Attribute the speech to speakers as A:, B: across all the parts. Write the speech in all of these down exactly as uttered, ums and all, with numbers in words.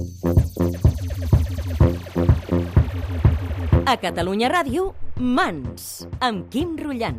A: A Catalunya Ràdio, Mans, amb Quim Rullant.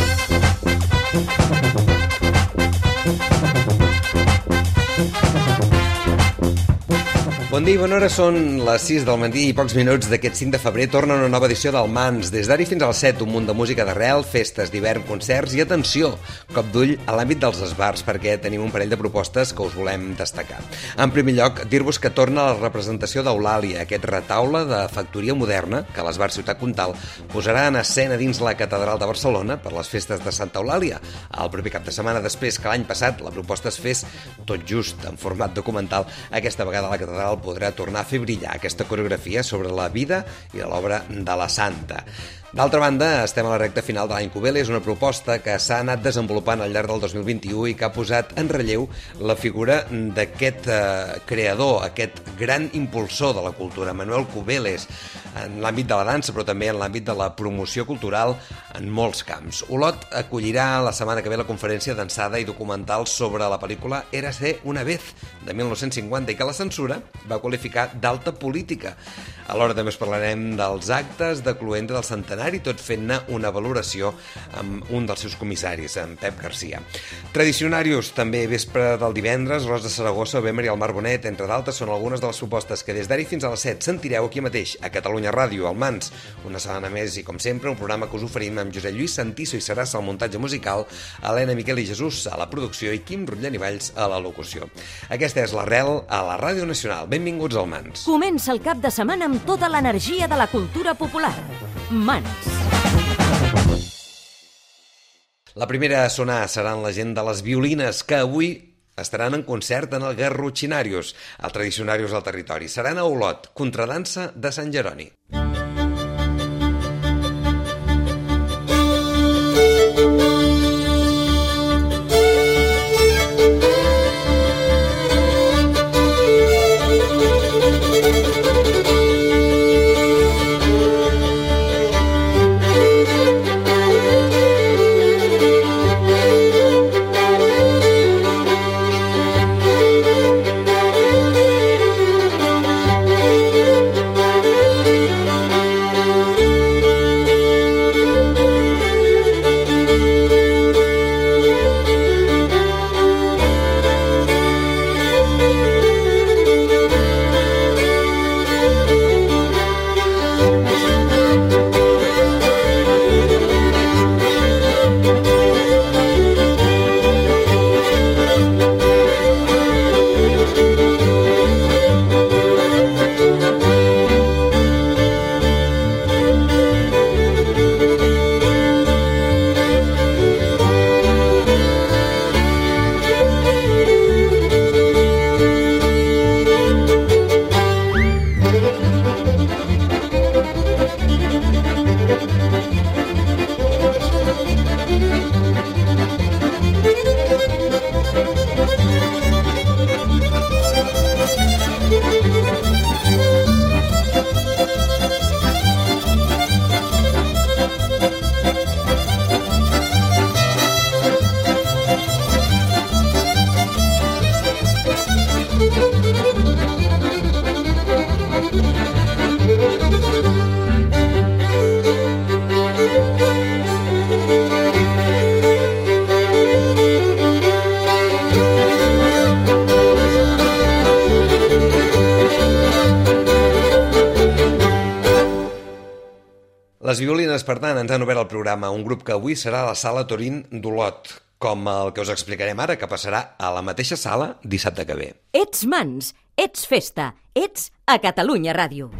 B: Bon dia i bona hora, són les sis del matí i pocs minuts d'aquest cinc de febrer. Torna una nova edició del Mans. Des d'ara fins al set, un munt de música d'arrel, festes d'hivern, concerts i, atenció, cop d'ull a l'àmbit dels esbars, perquè tenim un parell de propostes que us volem destacar. En primer lloc, dir-vos que torna la representació d'Eulàlia, aquest retaule de factoria moderna que l'Esbar Ciutat Comtal posarà en escena dins la Catedral de Barcelona per les festes de Santa Eulàlia. El proper cap de setmana després que l'any passat la proposta es fes tot just en format documental, aquesta vegada la Catedral podrà tornar a fer brillar aquesta coreografia sobre la vida i l'obra de la Santa. D'altra banda, estem a la recta final de l'any Cubele. És una proposta que s'ha anat desenvolupant al llarg del dos mil vint-i-u i que ha posat en relleu la figura d'aquest eh, creador, aquest gran impulsor de la cultura, Manuel Cubeles, en l'àmbit de la dansa, però també en l'àmbit de la promoció cultural en molts camps. Olot acollirà la setmana que ve la conferència dansada i documental sobre la pel·lícula Érase una vez, de mil nou-cents cinquanta, i que la censura va qualificar d'alta política. Alhora també us parlarem dels actes de cloenda del centenari, tot fent-ne una valoració amb un dels seus comissaris, en Pep Garcia. Tradicionarios, també vespre del divendres, Ros de Saragossa, Bémer i el Mar Bonet, entre d'altres, són algunes de les propostes que des d'ara fins a les set sentireu aquí mateix, a Catalunya Ràdio, al Mans. Una setmana més i, com sempre, un programa que us oferim amb Josep Lluís Santiso i Seràs al muntatge musical, Helena Miquel i Jesús a la producció i Quim Rullant i Valls a la locució. Aquesta és l'Arrel a la Ràdio Nacional. Benvinguts al Mans.
A: Comença el cap de setmana amb tota l'energia de la cultura popular. Mans.
B: La primera a sonar seran la gent de les violines, que avui estaran en concert en el Garrotxinarios, el Tradicionarios del territori. Seran a Olot, contradansa de Sant Jeroni. Les violines, per tant, ens han obert el programa, un grup que avui serà a la Sala Torín d'Olot, com el que us explicarem ara, que passarà a la mateixa sala dissabte que ve.
A: Ets Mans, ets festa, ets a Catalunya Ràdio.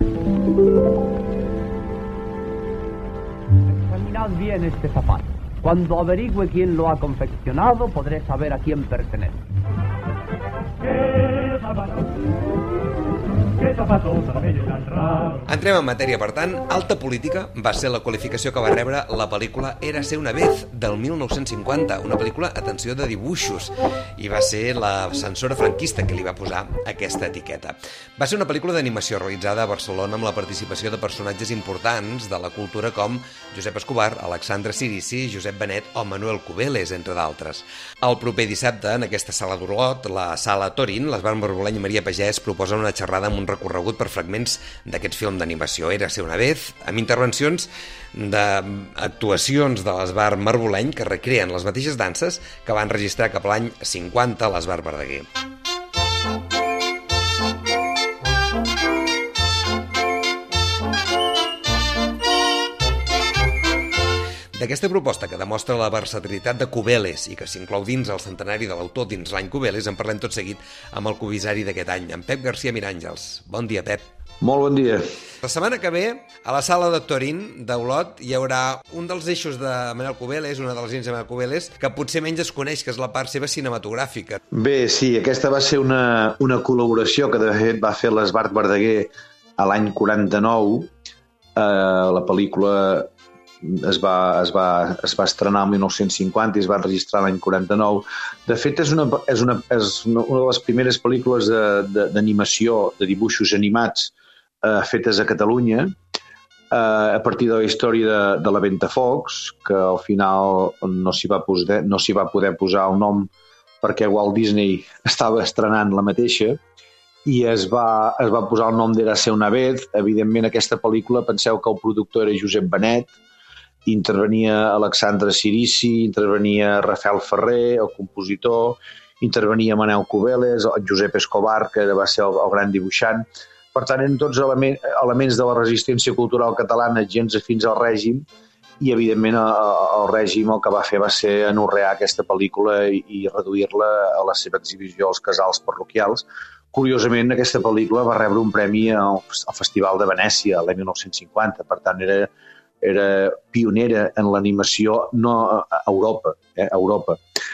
C: Examinad bien este zapato. Cuando averigüe quién lo ha confeccionado, podré saber a quién pertenece. ¿Qué zapato? ¿Qué
B: Entrem en matèria, per tant. Alta política va ser la qualificació que va rebre la pel·lícula Érase una vez, del mil nou-cents cinquanta, una pel·lícula, atenció, de dibuixos, i va ser la censora franquista que li va posar aquesta etiqueta. Va ser una pel·lícula d'animació realitzada a Barcelona amb la participació de personatges importants de la cultura com Josep Escobar, Alexandre Cirici, Josep Benet o Manuel Cubeles, entre d'altres. El proper dissabte, en aquesta sala d'Olot, la Sala Torin, l'Esbar Marboleny i Maria Pagès proposen una xerrada amb un recorregut per fragments d'aquest film d'animació Érase una vez, amb intervencions d'actuacions de l'Esbar Marboleny que recreen les mateixes danses que van registrar cap a l'any cinquanta a l'Esbar Verdaguer. D'aquesta proposta, que demostra la versatilitat de Cubeles i que s'inclou dins el centenari de l'autor dins l'any Cubeles, en parlem tot seguit amb el comissari d'aquest any, en Pep García Miràngels. Bon dia, Pep.
D: Molt bon dia.
B: La setmana que ve, a la sala de Torin d'Olot, hi haurà un dels eixos de Manuel Cubeles, una de les línies de Manuel Cubeles, que potser menys es coneix, que és la part seva cinematogràfica.
D: Bé, sí, aquesta va ser una, una col·laboració que de fet va fer l'Esbart Verdaguer a l'any quaranta-nou. Eh, la pel·lícula es va, es, va, es va estrenar el mil nou-cents cinquanta i es va registrar l'any quaranta-nou. De fet, és una, és una, és una, una de les primeres pel·lícules d'animació, de, de, de dibuixos animats eh, fetes a Catalunya, eh, a partir de la història de, de la Ventafocs, que al final no s'hi va, poder, no s'hi va poder posar el nom perquè Walt Disney estava estrenant la mateixa, i es va, es va posar el nom d'Érase una vez. Evidentment, aquesta pel·lícula, penseu que el productor era Josep Benet, intervenia Alexandre Cirici, intervenia Rafael Ferrer, el compositor, intervenia Manuel Cubeles, el Josep Escobar, que va ser el, el gran dibuixant. Per tant, eren tots elements, elements de la resistència cultural catalana gens afins al règim, i evidentment el, el règim el que va fer va ser anorrear aquesta pel·lícula i, i reduir-la a la seva exhibició als casals parroquials. Curiosament, aquesta pel·lícula va rebre un premi al, al Festival de Venècia l'any mil nou-cents cinquanta, per tant era era pionera en l'animació no a Europa. Eh, a Europa.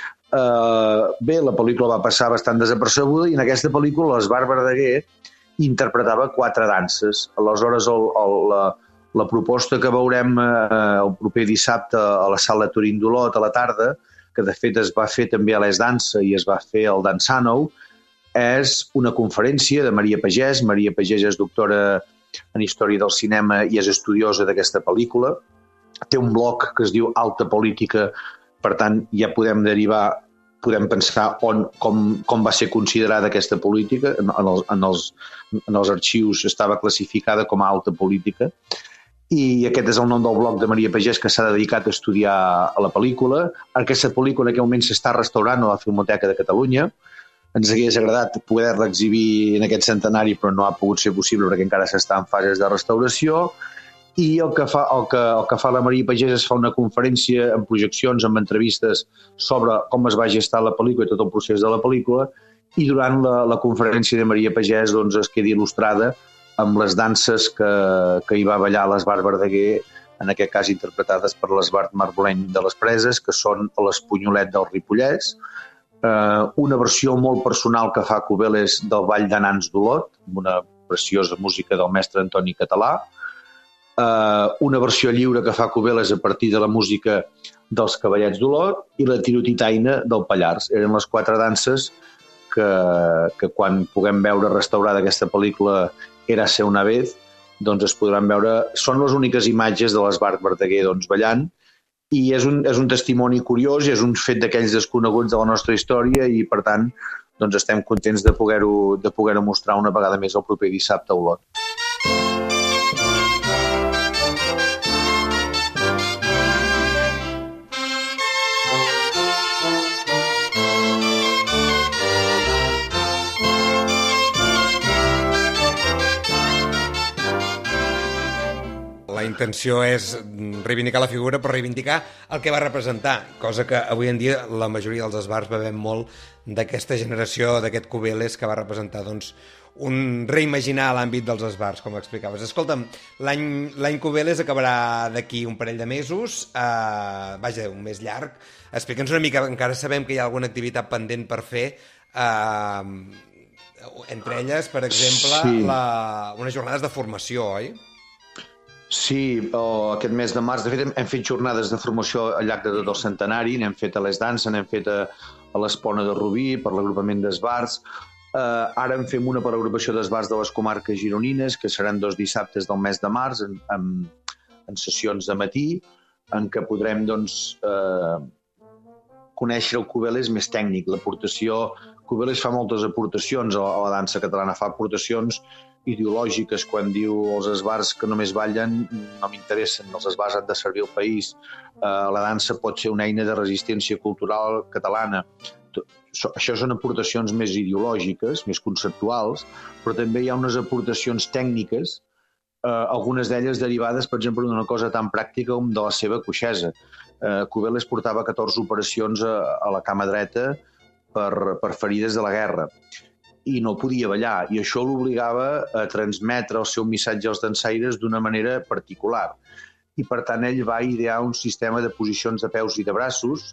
D: Uh, bé, la pel·lícula va passar bastant desapercebuda i en aquesta pel·lícula l'Esbar Verdaguer interpretava quatre danses. Aleshores, el, el, la, la proposta que veurem uh, el proper dissabte a la Sala Torin d'Olot a la tarda, que de fet es va fer també a l'Es Dansa i es va fer al Dansànou, és una conferència de Maria Pagès. Maria Pagès és doctora en història del cinema i és estudiosa d'aquesta pel·lícula. Té un blog que es diu Alta Política, per tant ja podem derivar, podem pensar on, com, com va ser considerada aquesta política. En, en, els, en, els, en els arxius estava classificada com a Alta Política, i aquest és el nom del blog de Maria Pagès, que s'ha dedicat a estudiar a la pel·lícula. Aquesta pel·lícula en aquest moment s'està restaurant a la Filmoteca de Catalunya. Ens hagués agradat poder-la exhibir en aquest centenari, però no ha pogut ser possible perquè encara s'està en fases de restauració. I el que fa, el que, el que fa la Maria Pagès és fa una conferència amb projeccions, amb entrevistes sobre com es va gestar la pel·lícula i tot el procés de la pel·lícula, i durant la, la conferència de Maria Pagès doncs, es quedi il·lustrada amb les danses que, que hi va ballar l'Esbar Verdaguer, en aquest cas interpretades per l'Esbar Marboleny de les Preses, que són l'Espunyolet del Ripollès, una versió molt personal que fa Cubeles del Ball de Nans d'Olot, amb una preciosa música del mestre Antoni Català, una versió lliure que fa Cubeles a partir de la música dels Cavallets d'Olot i la Tirotitaina del Pallars. Eren les quatre danses que, que quan puguem veure restaurada aquesta pel·lícula Érase una vez, doncs es podran veure. Són les úniques imatges de l'Esbar Verdaguer doncs, ballant, i és un, és un testimoni curiós i és un fet d'aquells desconeguts de la nostra història, i per tant doncs estem contents de poder-ho de poder-ho mostrar una vegada més el proper dissabte a Olot.
B: La intenció és reivindicar la figura, però reivindicar el que va representar, cosa que avui en dia la majoria dels esbars bevem molt d'aquesta generació, d'aquest Cubeles, que va representar doncs, un reimaginar l'àmbit dels esbars, com explicaves. Escolta'm, l'any Cubeles acabarà d'aquí un parell de mesos, eh, vaja, un mes llarg. Explica'ns una mica, encara sabem que hi ha alguna activitat pendent per fer, eh, entre elles, per exemple,
D: Sí.
B: la... unes jornades de formació, oi?
D: Sí, o aquest mes de març, de fet, hem, hem fet jornades de formació al llarg de tot el centenari, n'hem fet a les Danses, n'hem fet a, a l'Espona de Rubí, per l'agrupament d'esbars. Uh, ara en fem una per l'agrupació d'esbars de les comarques gironines, que seran dos dissabtes del mes de març, en, en, en sessions de matí, en què podrem, doncs, uh, conèixer el Cubeles més tècnic, l'aportació... Cubeles fa moltes aportacions a la, a la dansa catalana, fa aportacions ideològiques quan diu els esbars que només ballen no m'interessen, els esbars han de servir al país, uh, la dansa pot ser una eina de resistència cultural catalana. Això són aportacions més ideològiques, més conceptuals, però també hi ha unes aportacions tècniques, eh, algunes d'elles derivades, per exemple, d'una cosa tan pràctica com de la seva coixesa. Eh, Cubeles portava catorze operacions a, a la cama dreta per, per ferides de la guerra i no podia ballar, i això l'obligava a transmetre el seu missatge als dansaires d'una manera particular. I, per tant, ell va idear un sistema de posicions de peus i de braços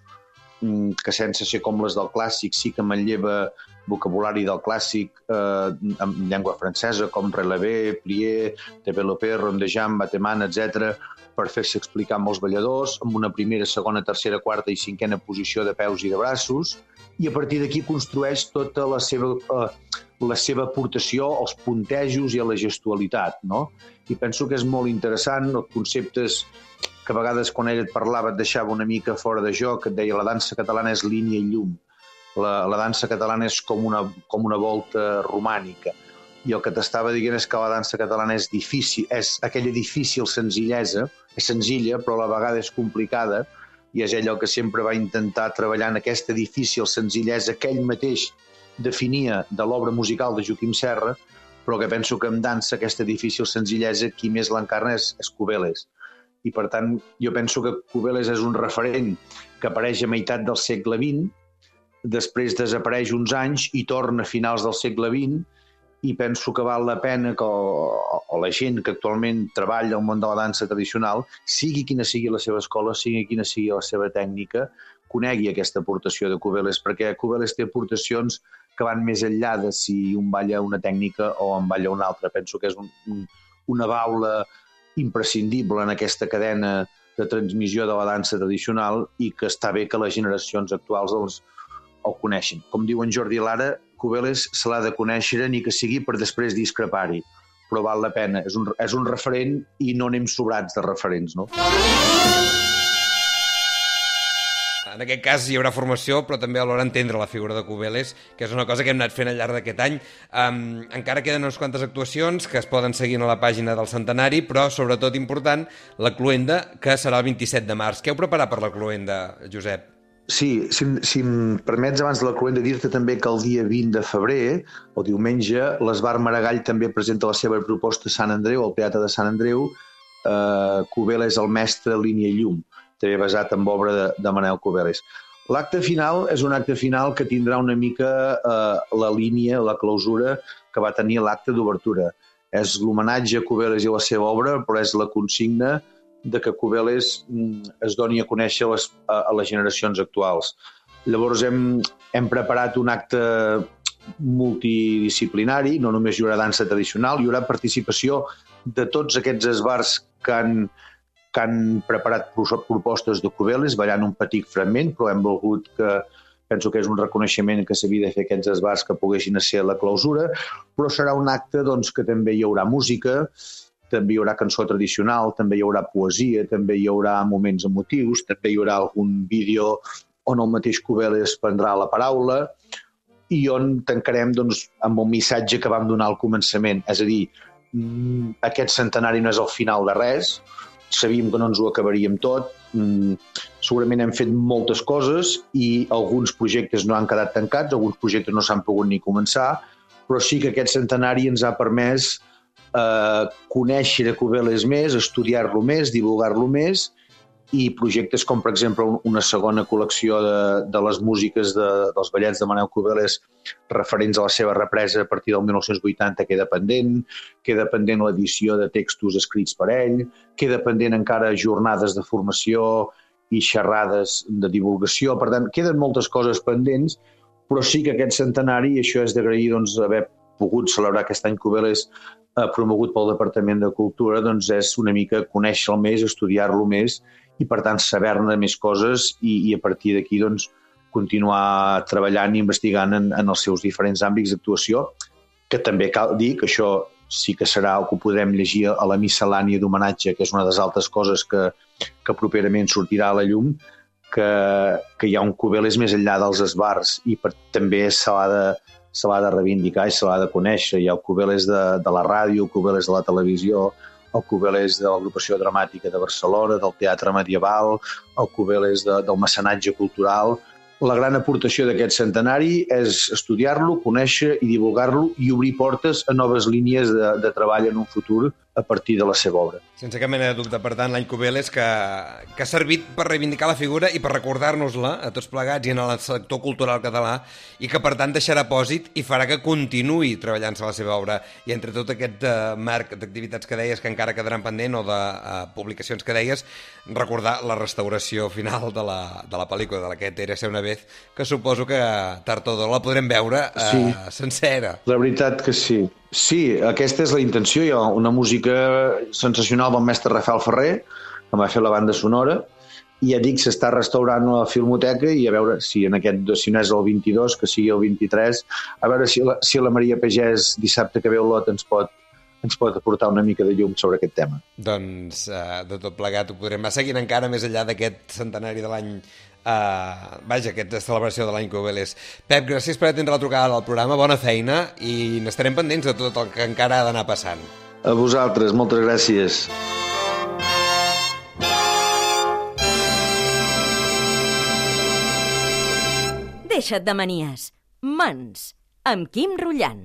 D: que, sense ser com les del clàssic, sí que manlleva vocabulari del clàssic eh, en llengua francesa, com relevé, plié, développé, rond de jambe, batement, etcètera, per fer-se explicar amb els balladors, amb una primera, segona, tercera, quarta i cinquena posició de peus i de braços, i a partir d'aquí construeix tota la seva, eh, la seva aportació als puntejos i a la gestualitat, no? I penso que és molt interessant, els conceptes que a vegades quan ell et parlava et deixava una mica fora de joc, et deia la dansa catalana és línia i llum, la, la dansa catalana és com una, com una volta romànica, i el que t'estava dient és que la dansa catalana és difícil, és aquella difícil senzillesa, és senzilla però a la vegada és complicada, i és ell el que sempre va intentar treballar en aquesta difícil senzillesa que ell mateix definia de l'obra musical de Joaquim Serra, però que penso que en dansa aquesta difícil senzillesa qui més l'encarna és, és Cubeles. I, per tant, jo penso que Cubeles és un referent que apareix a meitat del segle vint, després desapareix uns anys i torna a finals del segle vint, i penso que val la pena que o, o la gent que actualment treballa al món de la dansa tradicional, sigui quina sigui la seva escola, sigui quina sigui la seva tècnica, conegui aquesta aportació de Cubeles, perquè Cubeles té aportacions que van més enllà de si un balla una tècnica o en balla una altra. Penso que és un, un, una baula imprescindible en aquesta cadena de transmissió de la dansa tradicional i que està bé que les generacions actuals els, el coneixin. Com diu en Jordi Lara, Cubeles se l'ha de conèixer ni que sigui per després discrepar-hi, però val la pena. És un, és un referent i no anem sobrats de referents, no?
B: En aquest cas hi haurà formació, però també alhora entendre la figura de Cubeles, que és una cosa que hem anat fent al llarg d'aquest any. Um, encara queden unes quantes actuacions que es poden seguir a la pàgina del Centenari, però sobretot important, la Cluenda, que serà el vint-i-set de març. Què heu preparat per la Cluenda, Josep?
D: Sí, si, si em permets abans de la Cluenda dir-te també que el dia vint de febrer, el diumenge, l'Esbar Maragall també presenta la seva proposta a Sant Andreu, al Teatre de Sant Andreu. Eh, Cubeles el mestre línia i llum, també basat en obra de, de Manel Cubeles. L'acte final és un acte final que tindrà una mica eh, la línia, la clausura que va tenir l'acte d'obertura. És l'homenatge a Cubeles i a la seva obra, però és la consigna de que Cubeles es doni a conèixer a les, a les generacions actuals. Llavors hem, hem preparat un acte multidisciplinari, no només hi haurà dansa tradicional, hi haurà participació de tots aquests esbars que han, que han preparat propostes de Cubeles, ballant un petit fragment, però hem volgut que, penso que és un reconeixement que s'havia de fer aquests esbars que poguessin ser la clausura, però serà un acte doncs, que també hi haurà música, també hi haurà cançó tradicional, també hi haurà poesia, també hi haurà moments emotius, també hi haurà algun vídeo on el mateix Cubeles prendrà la paraula i on tancarem doncs, amb el missatge que vam donar al començament. És a dir, aquest centenari no és el final de res, sabíem que no ens ho acabaríem tot, segurament hem fet moltes coses i alguns projectes no han quedat tancats, alguns projectes no s'han pogut ni començar, però sí que aquest centenari ens ha permès Uh, conèixer a Cubeles més, estudiar-lo més, divulgar-lo més, i projectes com, per exemple, una segona col·lecció de, de les músiques de, dels ballets de Manel Cubeles referents a la seva represa a partir del mil nou-cents vuitanta queda pendent, queda pendent l'edició de textos escrits per ell, queda pendent encara jornades de formació i xerrades de divulgació. Per tant, queden moltes coses pendents, però sí que aquest centenari, i això és d'agrair doncs, haver pogut celebrar aquest any Cubeles eh, promogut pel Departament de Cultura, doncs és una mica conèixer-lo més, estudiar-lo més i, per tant, saber-ne més coses i, i a partir d'aquí doncs, continuar treballant i investigant en, en els seus diferents àmbits d'actuació, que també cal dir que això sí que serà el que podrem llegir a la miscel·lània d'homenatge, que és una de les altres coses que, que properament sortirà a la llum, que, que hi ha un Cubeles més enllà dels esbars i per, també se l'ha de se l'ha de reivindicar i se l'ha de conèixer. Hi ha el Cubeles de, de la ràdio, el Cubeles de la televisió, el Cubeles de l'agrupació dramàtica de Barcelona, del teatre medieval, el Cubeles de, del mecenatge cultural. La gran aportació d'aquest centenari és estudiar-lo, conèixer i divulgar-lo i obrir portes a noves línies de, de treball en un futur a partir de la seva obra.
B: Sense cap mena de dubte, per tant, l'any Cubeles que, que ha servit per reivindicar la figura i per recordar-nos-la a tots plegats i en el sector cultural català i que, per tant, deixarà pòsit i farà que continuï treballant-se la seva obra. I entre tot aquest uh, marc d'activitats que deies que encara quedaran pendent o de uh, publicacions que deies, recordar la restauració final de la, de la pel·lícula de la que Érase una vez, que suposo que tard o d'hora la podrem veure uh, sí. sencera.
D: La veritat que sí. Sí, aquesta és la intenció. Hi ha una música sensacional del mestre Rafael Ferrer, que va fer la banda sonora, i ja dic, s'està restaurant la Filmoteca i a veure si en aquest, si no és el vint-i-dos, que sigui el vint-i-tres, a veure si la, si la Maria Pagès dissabte que ve el lot ens pot, ens pot aportar una mica de llum sobre aquest tema.
B: Doncs uh, de tot plegat ho podrem anar seguint encara més enllà d'aquest centenari de l'any Uh, vaja, aquesta celebració de l'any Cubeles. Pep, gràcies per atendre la trucada del programa, bona feina i n'estarem pendents de tot el que encara ha d'anar passant.
D: A vosaltres, moltes gràcies.
A: Deixa't de manies. Mans, amb Quim Rullant.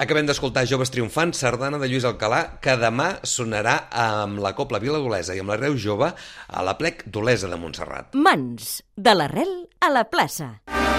B: Acabem d'escoltar Joves Triomfants, sardana de Lluís Alcalà, que demà sonarà amb la Cobla Vila d'Olesa i amb la Reus Jove a la Plec d'Olesa de Montserrat.
A: Mans, de l'arrel a la plaça.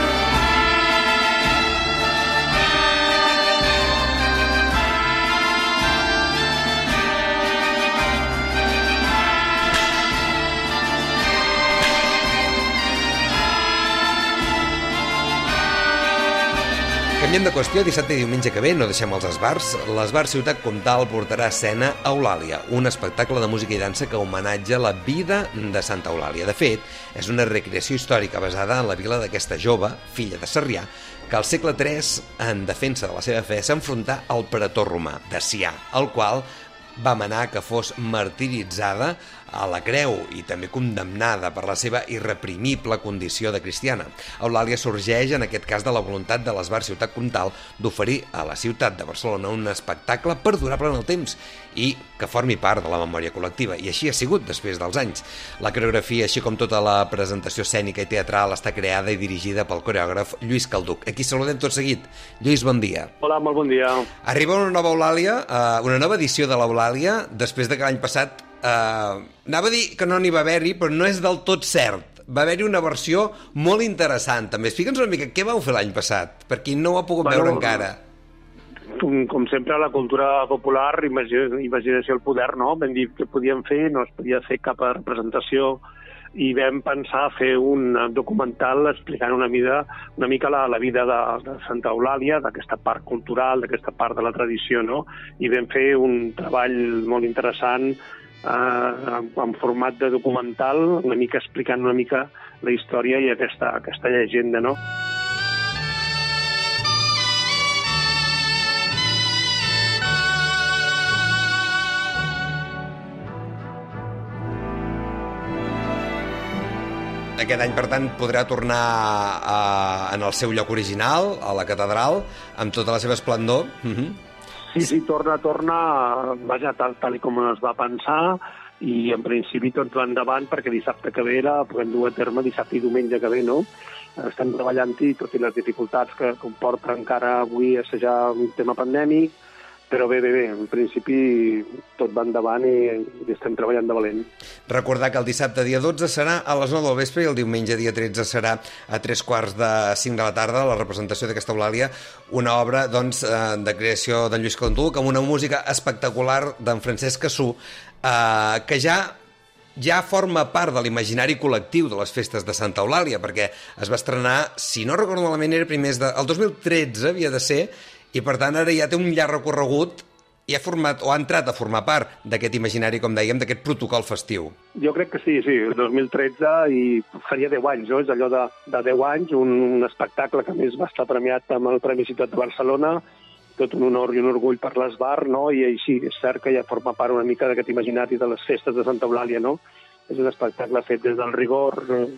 B: Canviem de qüestió, dissabte i diumenge que ve, no deixem els esbars, l'Esbar Ciutat Comtal portarà a escena Eulàlia, un espectacle de música i dansa que homenatja la vida de Santa Eulàlia. De fet, és una recreació històrica basada en la vila d'aquesta jove, filla de Sarrià, que al segle tres, en defensa de la seva fe, s'enfrontà al pretor romà, Dacià, el qual va manar que fos martiritzada a la creu i també condemnada per la seva irreprimible condició de cristiana. Eulàlia sorgeix en aquest cas de la voluntat de l'Esbar Ciutat Comtal d'oferir a la ciutat de Barcelona un espectacle perdurable en el temps i que formi part de la memòria col·lectiva, i així ha sigut després dels anys. La coreografia, així com tota la presentació escènica i teatral, està creada i dirigida pel coreògraf Lluís Calduc. Aquí saludem tot seguit. Lluís, bon dia.
E: Hola, molt bon dia.
B: Arriba una nova Eulàlia, una nova edició de l'Eulàlia, després de que l'any passat Uh, anava a dir que no n'hi va haver-hi, però no és del tot cert. Va haver-hi una versió molt interessant, també. Explica'ns una mica què vau fer l'any passat, per qui no ho ha pogut bueno, veure encara.
E: Com, com sempre, la cultura popular, imaginació al poder, no? Vam dir que podíem fer, no es podia fer cap representació, i vam pensar fer un documental explicant una, mida, una mica la, la vida de, de Santa Eulàlia, d'aquesta part cultural, d'aquesta part de la tradició, no? I vam fer un treball molt interessant Uh, en format de documental, una mica explicant una mica la història i aquesta, aquesta llegenda, no?
B: Aquest any, per tant, podrà tornar a, en el seu lloc original, a la catedral, amb tota la seva esplendor. Uh-huh.
E: Sí, sí, torna, torna, vaja, tal, tal com es va pensar, i en principi tot va endavant perquè dissabte que ve la podem dur a terme dissabte i diumenge que ve, no? Estem treballant-hi, tot i les dificultats que comporta encara avui assajar un tema pandèmic, però bé, bé, bé, en principi tot va endavant i, i estem treballant de valent.
B: Recordar que el dissabte dia dotze serà a les nou del vespre i el diumenge dia tretze serà a tres quarts de cinc de la tarda la representació d'aquesta Eulàlia, una obra doncs, de creació d'en Lluís Calduc amb una música espectacular d'en Francesc Cassú, eh, que ja ja forma part de l'imaginari col·lectiu de les festes de Santa Eulàlia, perquè es va estrenar, si no recordo malament, era primers de... el dos mil tretze havia de ser, i per tant ara ja té un llarg recorregut i ha format o ha entrat a formar part d'aquest imaginari, com dèiem, d'aquest protocol festiu.
E: Jo crec que sí, sí, el dos mil tretze i faria deu anys, no? És allò de, de deu anys, un, un espectacle que a més va estar premiat amb el Premi Ciutat de Barcelona, tot un honor i un orgull per l'Esbar, no? I així és cert que ja forma part una mica d'aquest imaginari de les festes de Santa Eulàlia, no? És un espectacle fet des del rigor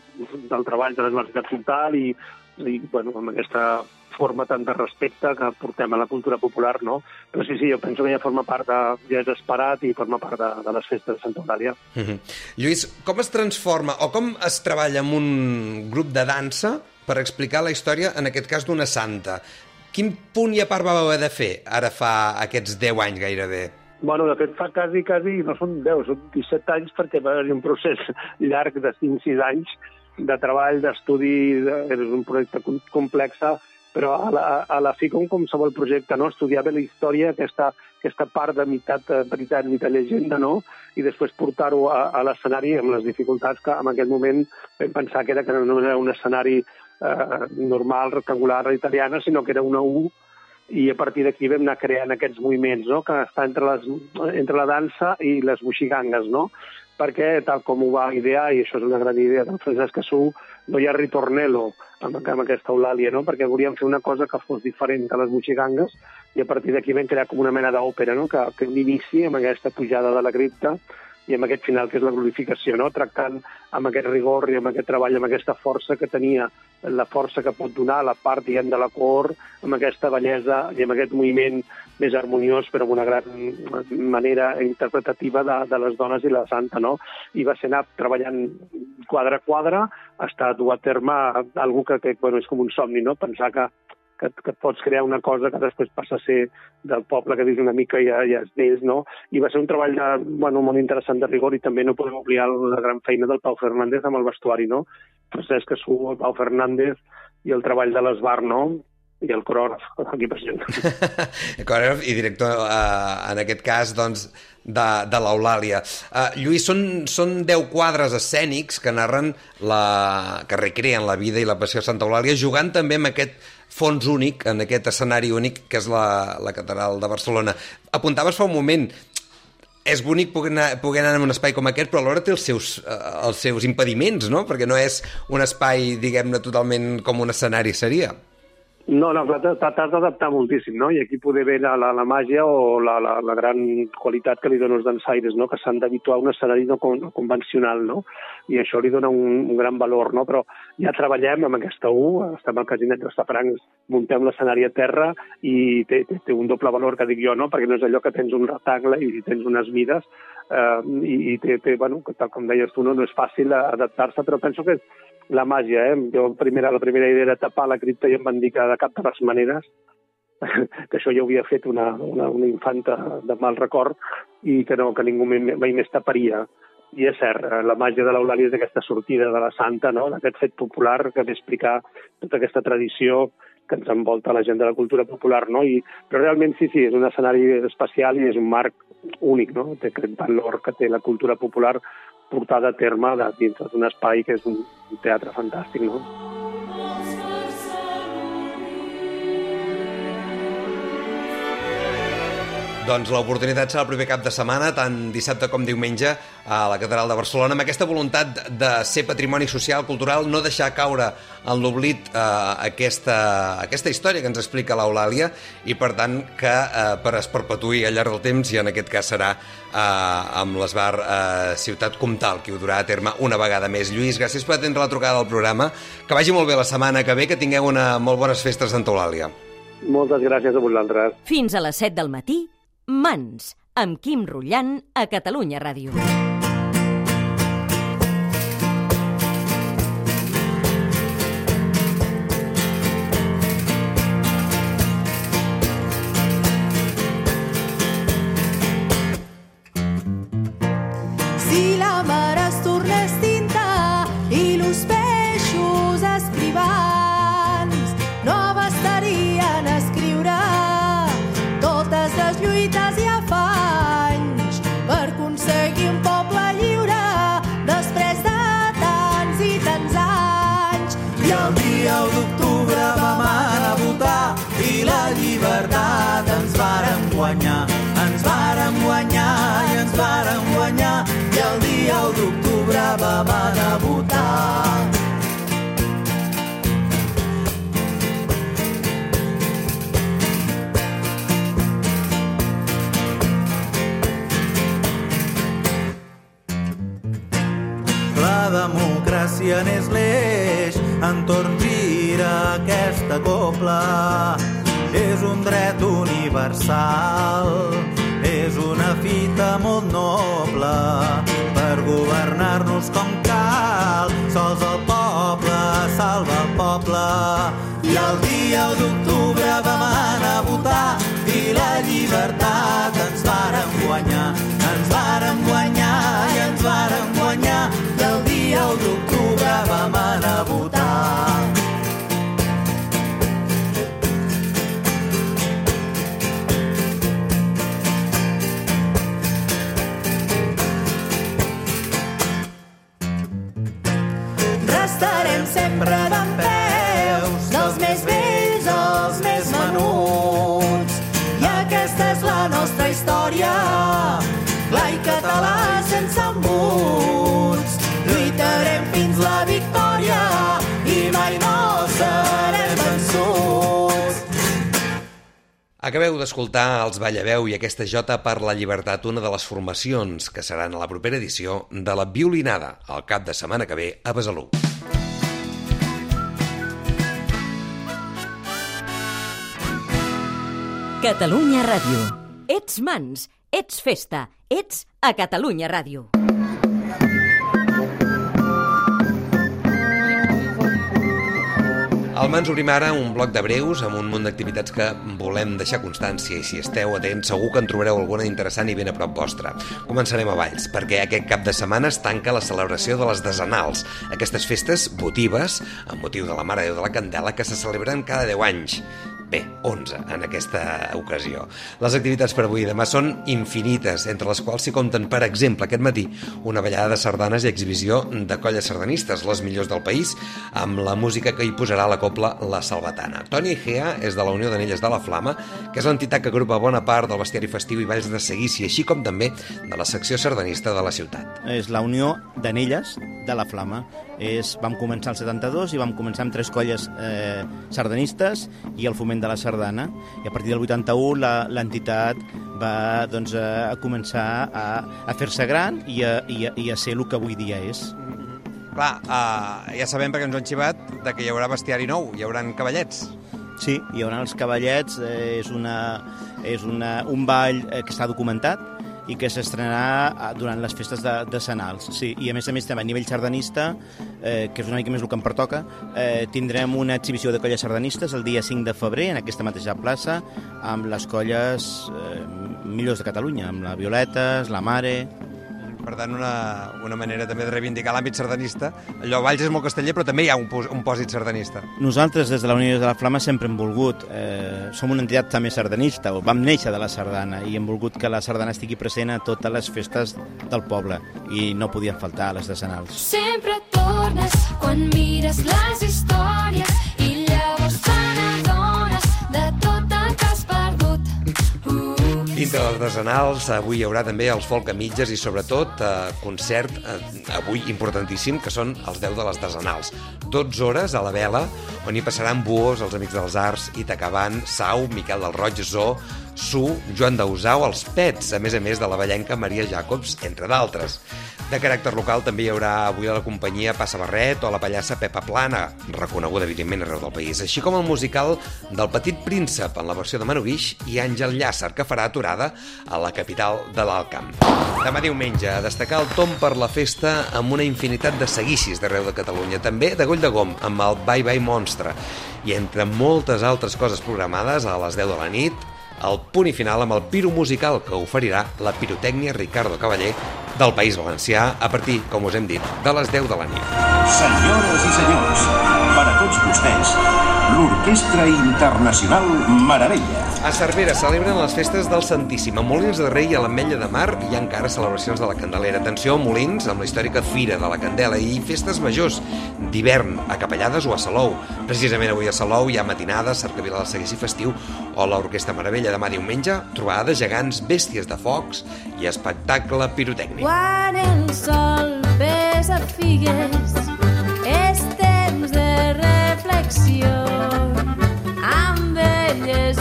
E: del treball de l'Universitat Comtal i, i bueno, amb aquesta forma tant de respecte que portem a la cultura popular, no? Però sí, sí, jo penso que ja forma part de... ja és esperat i forma part de, de les festes de Santa Eulàlia.
B: Mm-hmm. Lluís, com es transforma o com es treballa amb un grup de dansa per explicar la història, en aquest cas, d'una santa? Quin punt i a part va haver de fer ara fa aquests deu anys gairebé?
E: Bueno, de fet, fa quasi, quasi, no són deu, són disset anys, perquè va haver un procés llarg de cinc sis anys de treball, d'estudi, és un projecte complex, però a la, a la fi, com qualsevol projecte, no? Estudiar bé la història, aquesta, aquesta part de meitat veritat, meitat llegenda, no? I després portar-ho a, a l'escenari amb les dificultats que en aquest moment vam pensar que era que no era un escenari eh, normal, rectangular, italiana, sinó que era una U, i a partir d'aquí vam anar creant aquests moviments, no? Que està entre, les, entre la dansa i les buxigangues, no? Perquè, tal com ho va idear, i això és una gran idea del Francesc Cassú, no hi ha ritornello amb, amb aquesta Eulàlia, no? Perquè volíem fer una cosa que fos diferent a les buxigangues, i a partir d'aquí vam crear com una mena d'òpera, no? Que, que inici amb aquesta pujada de la cripta i amb aquest final que és la glorificació, no? Tractant amb aquest rigor i amb aquest treball, amb aquesta força que tenia, la força que pot donar la part, diguem, de la cor, amb aquesta bellesa i amb aquest moviment més harmoniós, però amb una gran manera interpretativa de, de les dones i la santa, no? I va ser anar treballant quadre a quadre, hasta dur a terme algú que, que bueno, és com un somni, no? Pensar que que, que et pots crear una cosa que després passa a ser del poble, que dius una mica ja, ja és d'ells, no? I va ser un treball de, bueno, molt interessant de rigor, i també no podem oblidar la gran feina del Pau Fernández amb el vestuari, no? Francesc Cassú, el Pau Fernández i el treball de l'Esbar, no? I el corògraf, aquí present.
B: Corògraf i director, eh, en aquest cas, doncs, de, de l'Eulàlia. Uh, Lluís, són, són deu quadres escènics que narren la... que recreen la vida i la passió de Santa Eulàlia, jugant també amb aquest fons únic, en aquest escenari únic, que és la, la catedral de Barcelona. Apuntaves fa un moment, és bonic poder anar, poder anar en un espai com aquest, però alhora té els seus, uh, els seus impediments, no? Perquè no és un espai, diguem-ne, totalment com un escenari seria.
E: No, no, clar, t'has d'adaptar moltíssim, no? I aquí poder veure la, la, la màgia o la, la, la gran qualitat que li donen els dansaires, no? Que s'han d'habituar a un escenari no, no convencional, no? I això li dona un, un gran valor, no? Però ja treballem amb aquesta U, estem al Casinet d'Estafrancs, muntem l'escenari a terra i té, té, té un doble valor, que dic jo, no? Perquè no és allò que tens un rectangle i tens unes mides, eh, i, i té, té, bueno, tal com deies tu, no, no és fàcil adaptar-se, però penso que la màgia, eh? Jo primera, la primera idea era tapar la cripta i em van dir que de cap de les maneres, que això ja ho havia fet una, una, una infanta de mal record i que no, que ningú mai més taparia. I és cert, la màgia de l'Eulàlia és aquesta sortida de la Santa, no? D'aquest fet popular que ve explicar tota aquesta tradició que ens envolta la gent de la cultura popular, no? I, però realment sí, sí, és un escenari especial i és un marc únic, no? Té aquest valor que té la cultura popular portada a terme de, dins d'un espai que és un teatre fantàstic, no?
B: Doncs l'oportunitat serà el proper cap de setmana, tant dissabte com diumenge, a la Catedral de Barcelona, amb aquesta voluntat de ser patrimoni social, cultural, no deixar caure en l'oblit eh, aquesta, aquesta història que ens explica l'Eulàlia i, per tant, que eh, per es perpetuï al llarg del temps, i en aquest cas serà eh, amb l'Esbar eh, Ciutat Comtal, qui ho durà a terme una vegada més. Lluís, gràcies per atendre la trucada del programa. Que vagi molt bé la setmana que ve, que tingueu una molt bones festes de Santa Eulàlia.
E: Moltes gràcies a vosaltres.
A: Fins a les set del matí, Mans, amb Quim Rullant, a Catalunya Ràdio.
F: Si la mar es tornés tinta i los peixos escrivans no bastarien a escriure totes les lluites i afanys per aconseguir un poble lliure després de tants i tants anys. I el dia u d'octubre vam anar a votar i la llibertat ens vàrem guanyar, ens vàrem guanyar i ens vàrem guanyar, i el dia u d'octubre vam anar a votar. La democràcia n'és l'eix, entorn gira aquesta copla. És un dret universal, és una fita molt noble per governar-nos com cal. Sols el poble salva el poble. I el dia u d'octubre vam anar a votar i la llibertat ens vàrem guanyar, ens vàrem guanyar i ens vàrem guanyar, i el dia u d'octubre vam anar a votar. Restarem sempre dempeus, dels més vells als més menuts, i aquesta és la nostra història, clar i català sense embuts. Lluitarem fins la victòria i mai no serem vençuts.
B: Acabeu d'escoltar els Ballaveu i aquesta Jota per la Llibertat, una de les formacions que seran a la propera edició de la Violinada, el cap de setmana que ve a Besalú.
A: Catalunya Ràdio. Ets Mans, ets festa, ets a Catalunya Ràdio.
B: Al Mans obrim ara un bloc de breus amb un munt d'activitats que volem deixar constància i si esteu atents segur que en trobareu alguna interessant i ben a prop vostra. Començarem a Valls, perquè aquest cap de setmana es tanca la celebració de les desenals, aquestes festes votives amb motiu de la Mare de Déu de la Candela que se celebren cada deu anys. Bé, onze en aquesta ocasió. Les activitats per avui i demà són infinites, entre les quals s'hi compten, per exemple, aquest matí, una ballada de sardanes i exhibició de colles sardanistes, les millors del país, amb la música que hi posarà la cobla La Salvatana. Toni Egea és de la Unió d'Anelles de la Flama, que és l'entitat que agrupa bona part del bestiari festiu i balls de seguici, així com també de la secció sardanista de la ciutat.
G: És la Unió d'Anelles de la Flama. És, vam començar el setanta-dos i vam començar amb tres colles eh, sardanistes i el foment de la sardana, i a partir del vuitanta-u l'entitat va doncs, a, a començar a, a fer-se gran i a, i, a, i a ser el que avui dia és.
H: Clar, uh, ja sabem perquè ens ho han xivat de que hi haurà bestiari nou, hi haurà cavallets.
G: Sí, hi haurà els cavallets, eh, és, una, és una, un ball eh, que està documentat i que s'estrenarà durant les festes de, de Senals. Sí, i a més a més també a nivell sardanista, eh, que és una mica més el que em pertoca, eh, tindrem una exhibició de colles sardanistes el dia cinc de febrer en aquesta mateixa plaça amb les colles eh, millors de Catalunya, amb la Violetes, la Mare...
H: Per tant, una, una manera també de reivindicar l'àmbit sardanista. Allò, Valls és molt casteller, però també hi ha un, un pòsit sardanista.
G: Nosaltres, des de la Unió de la Flama, sempre hem volgut... Eh, som una entitat també sardanista, o vam néixer de la sardana, i hem volgut que la sardana estigui present a totes les festes del poble, i no podien faltar les decenals.
I: Sempre tornes quan mires les històries i llavors te n'adones de tot el que has perdut. Uh.
B: Dintre dels desenals, avui hi haurà també els folk a mitges i sobretot eh, concert, eh, avui importantíssim, que són els deu de les desenals. dotze hores a la vela, on hi passaran Buós, els Amics dels Arts, Itacaban, Sau, Miquel del Roig, Zoo, Su, Joan Dausau, els Pets, a més a més de la ballenca Maria Jacobs, entre d'altres. De caràcter local també hi haurà avui a la companyia Passa Barret o la pallassa Pepa Plana, reconeguda evidentment arreu del país, així com el musical del Petit Príncep en la versió de Manu Guix i Àngel Llàcer, que farà aturada a la capital de l'Alt Camp. Demà diumenge, a destacar el tomb per la festa amb una infinitat de seguicis d'arreu de Catalunya, també de Goll de Gom, amb el Bye Bye Monstre, i entre moltes altres coses programades a les deu de la nit, el punt i final amb el piro musical que oferirà la pirotècnia Ricardo Cavaller del País Valencià a partir, com us hem dit, de les deu de la nit.
J: Senyores i senyors, per a tots vostès, l'Orquestra Internacional Meravella.
B: A Cervera celebren les festes del Santíssim. A Molins de Rei i a l'Ametlla de Mar hi ha encara celebracions de la Candelera. Atenció a Molins, amb la històrica Fira de la Candela, i festes majors d'hivern a Capellades o a Salou. Precisament avui a Salou hi ha matinades, cercavila del seguici festiu o l'Orquestra Meravella. Demà diumenge, trobada de gegants, bèsties de focs i espectacle pirotècnic.
F: Quan el sol pesa figues, és temps de reflexió, amb belles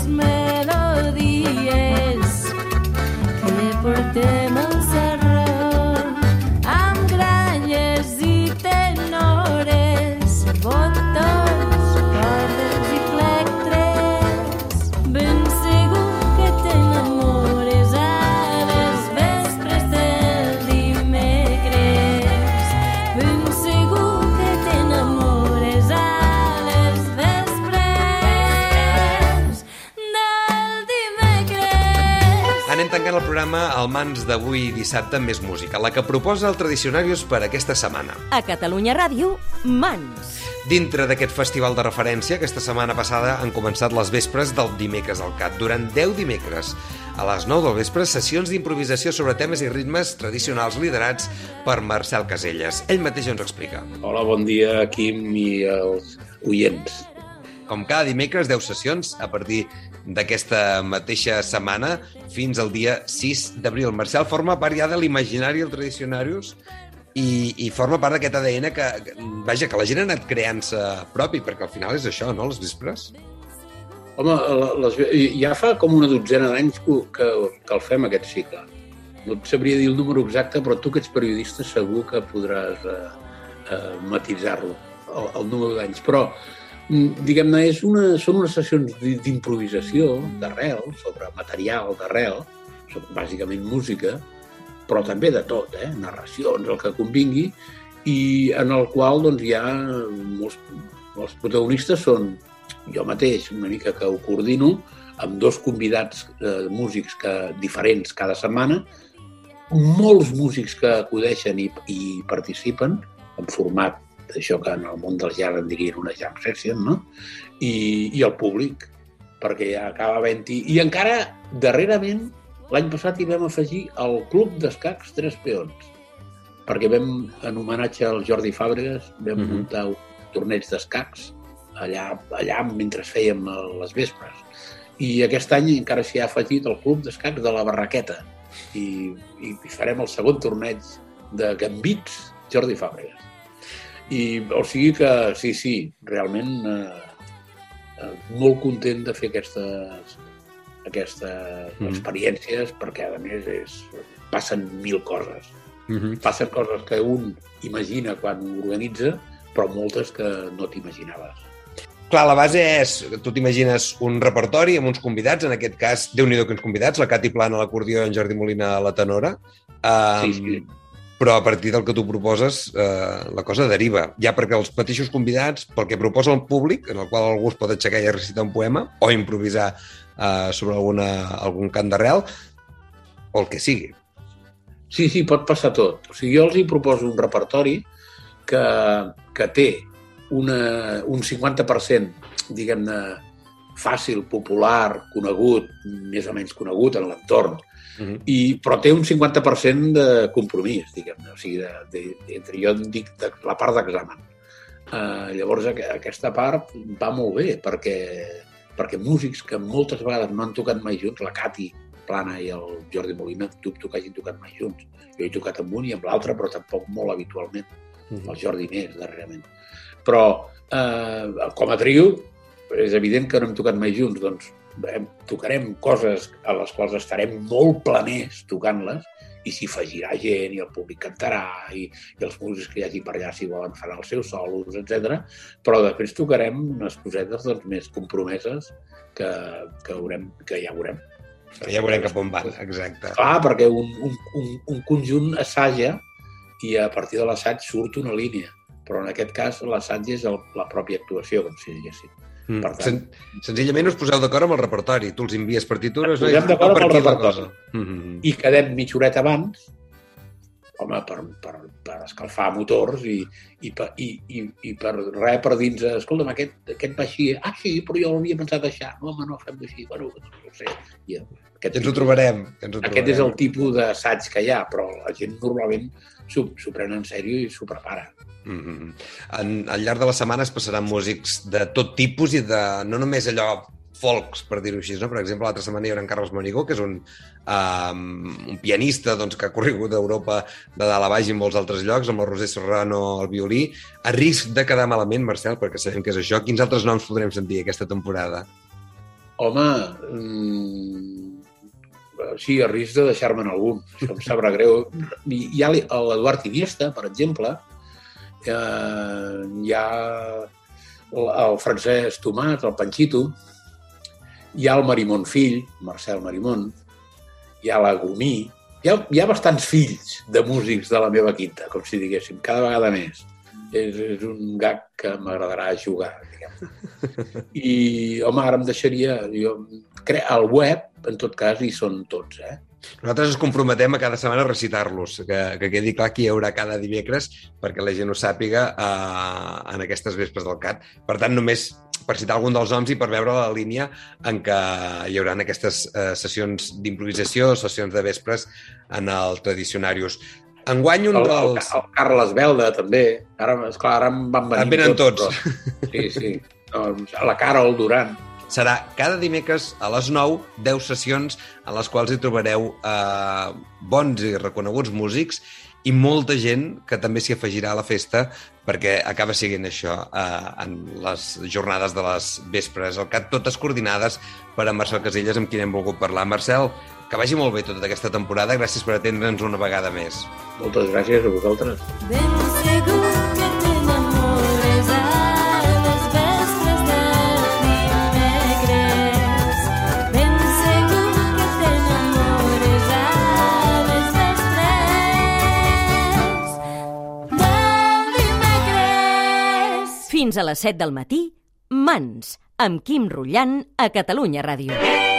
F: melodies que portem al serró, amb gralles i tenores, botons, cordes i plectres, ben segur que t'enamores a les vespres del dimecres, ben segur que t'enamores a les vespres del dimecres.
B: Anem tancant el programa al Mans d'avui dissabte amb més música, la que proposa el Tradicionarius per aquesta setmana.
A: A Catalunya Ràdio, Mans.
B: Dintre d'aquest festival de referència, aquesta setmana passada han començat les vespres del Dimecres al Cat. Durant deu dimecres, a les nou del vespre, sessions d'improvisació sobre temes i ritmes tradicionals liderats per Marcel Caselles. Ell mateix ens explica.
K: Hola, bon dia, Quim i els oients.
B: Com cada dimecres, deu sessions a partir d'aquesta mateixa setmana fins al dia sis d'abril. Marcel forma part ja de l'imaginari del Tradicionarius i, i forma part d'aquest A D N que, que, vaja, que la gent ha anat creant-se propi, perquè al final és això, no?, les vespres.
K: Home, les, ja fa com una dotzena d'anys que, que, que el fem, aquest cicle. No et sabria dir el número exacte, però tu que ets periodista segur que podràs eh, eh, matisar-lo, el, el número d'anys. Però, diguem-ne, és una, són unes sessions d'improvisació, d'arrel, sobre material d'arrel, sobre bàsicament música, però també de tot, eh? narracions, el que convingui, i en el qual doncs, hi ha molts els protagonistes són jo mateix, una mica que ho coordino, amb dos convidats eh, músics que, diferents cada setmana, molts músics que acudeixen i, i participen en format d'això que en el món del jazz en dirien una jam session, no? I, i el públic, perquè ja acaba havent-hi... I encara, darrerament, l'any passat hi vam afegir el Club d'Escacs Tres Peons, perquè vam, en homenatge al Jordi Fàbregas, vam uh-huh. muntar un torneig d'escacs allà, allà mentre fèiem les vespres. I aquest any encara s'hi ha afegit el Club d'Escacs de la Barraqueta i, i farem el segon torneig de Gambits Jordi Fàbregas. I, o sigui que, sí, sí, realment eh, eh, molt content de fer aquestes, aquestes mm. experiències, perquè a més és, passen mil coses. Mm-hmm. Passen coses que un imagina quan ho organitza, però moltes que no t'imaginaves.
B: Clar, la base és, tu t'imagines un repertori amb uns convidats, en aquest cas, Déu-n'hi-do que uns convidats, la Cati Plana a l'acordió i en Jordi Molina a la tenora, um, sí, sí. però a partir del que tu proposes eh, la cosa deriva. Ja perquè els mateixos convidats, pel que proposa el públic, en el qual algú es pot aixecar i recitar un poema, o improvisar eh, sobre alguna, algun cant d'arrel, o el que sigui.
K: Sí, sí, pot passar tot. O sigui, jo els hi proposo un repertori que, que té una, un cinquanta per cent, diguem-ne, fàcil, popular, conegut, més o menys conegut en l'entorn, uh-huh. i, però té un cinquanta per cent de compromís, diguem-ne, o sigui, de, de, de, entre jo en dic de, la part d'examen. Uh, llavors, aquesta part va molt bé, perquè, perquè músics que moltes vegades no han tocat mai junts, la Cati Plana i el Jordi Molina, dubto que hagin tocat mai junts. Jo he tocat amb un i amb l'altre, però tampoc molt habitualment. Uh-huh. El Jordi més, darrerament. Però, eh, com a trio, és evident que no hem tocat mai junts, doncs eh, tocarem coses a les quals estarem molt planers tocant-les, i s'hi afegirà gent, i el públic cantarà, i, i els músics que hi hagi per allà, si volen, faran els seus solos, etcètera. Però després tocarem unes cosetes doncs, més compromeses que, que, haurem, que ja veurem.
B: Ja veurem cap on van, exacte.
K: Clar, perquè un, un, un, un conjunt assaja i a partir de l'assaig surt una línia. Però en aquest cas l'assaig és el, la pròpia actuació, com si diguéssim. Mm. Per tant,
B: Sen senzillament us poseu d'acord amb el repertori. Tu els envies partitures...
K: Ens posem d'acord amb el repertori. Mm-hmm. I quedem mitja horeta abans, home, per, per, per escalfar motors i, i, i, i, i per res per dins, escolta'm, aquest, aquest va així, ah, sí, però jo l'havia pensat així, no, home, no, fem-ho així, bueno, no ho sé. I aquest,
B: ens ho trobarem. Ens ho trobarem.
K: Aquest és el tipus d'assaig que hi ha, però la gent normalment s'ho pren en sèrio i s'ho prepara.
B: Mm-hmm. En, al llarg de la setmana es passaran músics de tot tipus i de, no només allò folks, per dir-ho així, no? Per exemple, l'altra setmana hi haurà en Carles Monigó, que és un, um, un pianista doncs, que ha corregut a Europa de dalt a baix i en molts altres llocs, amb el Roser Serrano al violí. A risc de quedar malament, Marcel, perquè sabem que és això, quins altres noms podrem sentir aquesta temporada?
K: Home, mmm, sí, a risc de deixar-me'n algun, això em sabrà greu. Hi ha l'Eduard Iniesta, per exemple, eh, hi ha el Francesc Tomàs, el Panxito, hi ha el Marimón fill, Marcel Marimón, hi ha la Gomí, hi ha, hi ha bastants fills de músics de la meva quinta, com si diguéssim, cada vegada més. És, és un gag que m'agradarà jugar, diguem. I, home, ara em deixaria... Jo, al web, en tot cas, hi són tots, eh?
B: Nosaltres ens comprometem a cada setmana a recitar-los, que, que quedi clar que hi haurà cada dimecres perquè la gent ho sàpiga eh, en aquestes vespres del C A T. Per tant, només per citar algun dels noms i per veure la línia en què hi haurà aquestes eh, sessions d'improvisació, sessions de vespres en el Tradicionarius. Enguany un
K: el,
B: dels...
K: El, el Carles Belda, també. Ara, esclar, ara em van venir
B: en venen tots.
K: tots. Però... Sí, sí. La Carol Duran.
B: Serà cada dimecres a les nou, deu sessions en les quals hi trobareu eh, bons i reconeguts músics i molta gent que també s'hi afegirà a la festa perquè acaba siguent això eh, en les jornades de les vespres. El C A T totes coordinades per a Marcel Casellas, amb qui hem volgut parlar. Marcel, que vagi molt bé tota aquesta temporada. Gràcies per atendre'ns una vegada més.
K: Moltes gràcies a vosaltres.
F: Ben segur que t'enamores a les vespres del dimecres. Ben segur que t'enamores a les vespres del dimecres.
A: Fins dilluns a les set del matí, Mans, amb Quim Rullant a Catalunya Ràdio.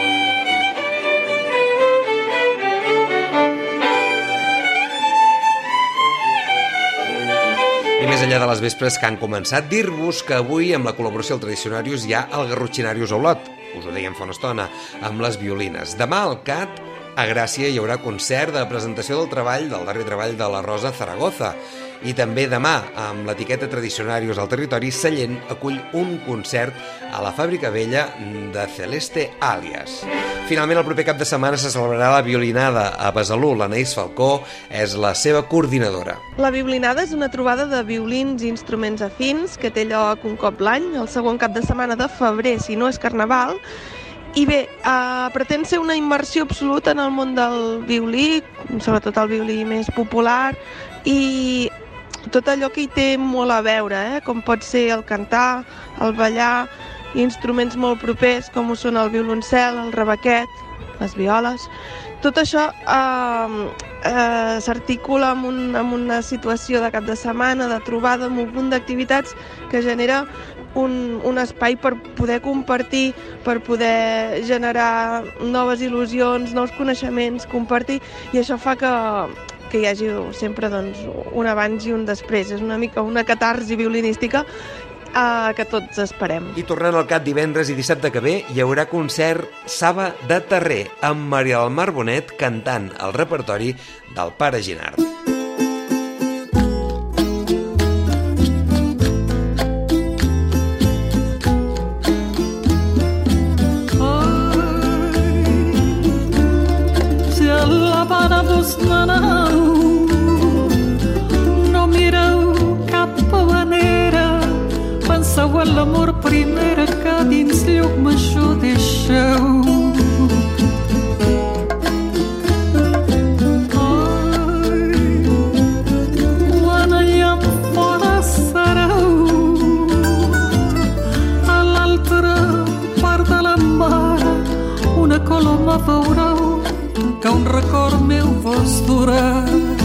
B: I més enllà de les vespres que han començat, dir-vos que avui, amb la col·laboració del Tradicionarius, hi ha el Garrotxinarius a Olot, us ho dèiem fa una estona, amb les violines. Demà al C A T, a Gràcia, hi haurà concert de presentació del treball, del darrer treball de la Rosa Zaragoza. I també demà, amb l'etiqueta Tradicionarius al territori, Sallent acull un concert a la Fàbrica Vella de Celeste Àlies. Finalment, el proper cap de setmana se celebrarà la violinada a Besalú. L'Anaïs Falcó és la seva coordinadora.
L: La violinada és una trobada de violins i instruments afins que té lloc un cop l'any, el segon cap de setmana de febrer, si no és carnaval. I bé, eh, pretén ser una immersió absoluta en el món del violí, sobretot el violí més popular, i tot allò que hi té molt a veure, eh? Com pot ser el cantar, el ballar, instruments molt propers com ho són el violoncel, el rebequet, les violes. Tot això eh, eh, s'articula en, un, en una situació de cap de setmana, de trobada, amb un punt d'activitats que genera un, un espai per poder compartir, per poder generar noves il·lusions, nous coneixements, compartir, i això fa que, que hi hagi sempre doncs, un abans i un després. És una mica una catarsi violinística eh, que tots esperem.
B: I tornant al C A T divendres i dissabte que ve, hi haurà concert Saba de Terrer, amb Maria del Mar Bonet cantant el repertori del Pare Ginard.
M: No mireu cap manera, penseu en l'amor primera que dins lloc major deixeu. Ai, quan allà fora sereu, a l'altra part de la mar, una coloma veureu que un record meu vos durà.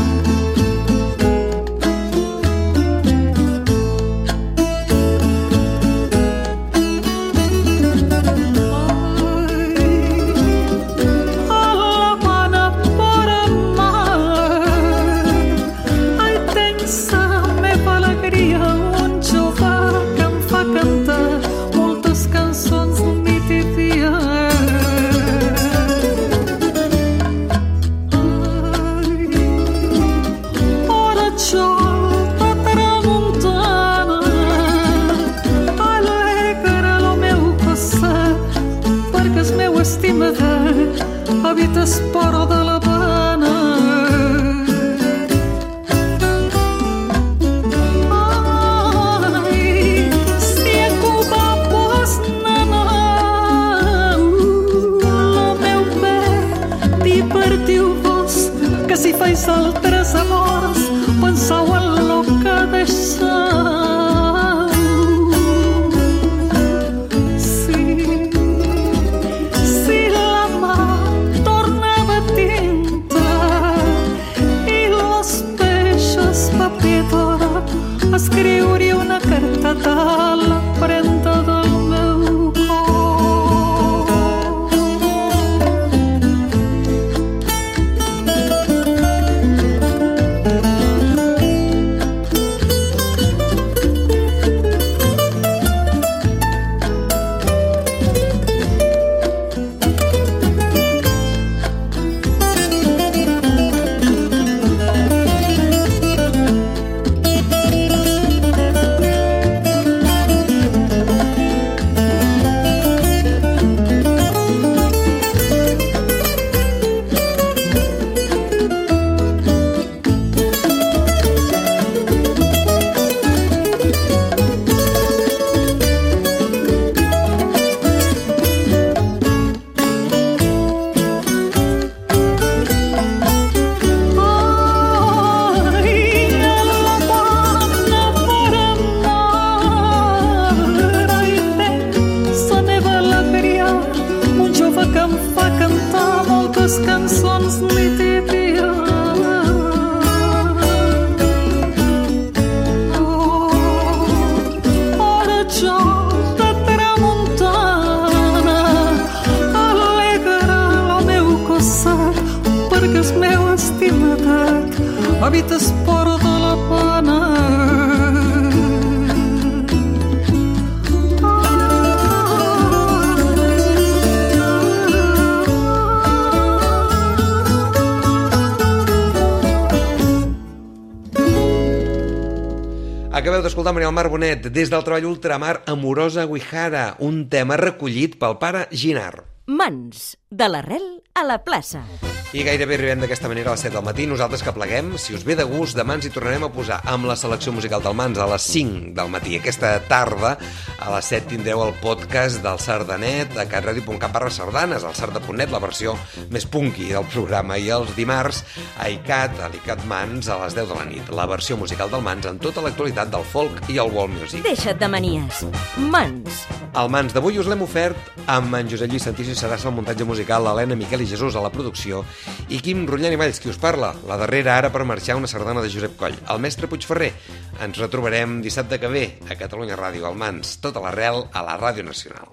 M: A la mana vora mar, ai, tens la meva alegria, un jove que em fa cantar moltes cançons nit i dia. Habita espora de l'Havana. Ai, si a Cuba vos n'anau, lo meu bé, divertiu-vos, que si fais altres amors, pensau en lo que deixau. Escriure una carta a la premta del meu cor. és meu estimadet, habites fora de la pana.
B: Acabeu d'escoltar Maria del Mar Bonet des del treball Ultramar Amorosa Guijara, un tema recollit pel pare Ginar.
A: Mans, de l'arrel a la plaça.
B: I gairebé arribem d'aquesta manera a les set del matí. Nosaltres que pleguem, si us ve de gust, demà ens hi tornarem a posar amb la selecció musical del Mans a les cinc del matí. Aquesta tarda, a les set, tindreu el podcast del Sardanet a catradio punt cat barra sardanes, el sarda punt net, la versió més punky del programa. I els dimarts, a ICAT, a l'ICAT Mans, a les deu de la nit, la versió musical del Mans amb tota l'actualitat del folk i el world music.
A: Deixa't de manies. Mans.
B: El Mans d'avui us l'hem ofert amb en Josep Lluís Santiso i Sarassa al muntatge musical, l'Helena Miquel i Jesús a la producció i Quim Rullant i Valls, qui us parla, la darrera ara per marxar una sardana de Josep Coll. El mestre Puigferrer. Ens retrobarem dissabte que ve a Catalunya Ràdio, al Mans, tota l'arrel a la Ràdio Nacional.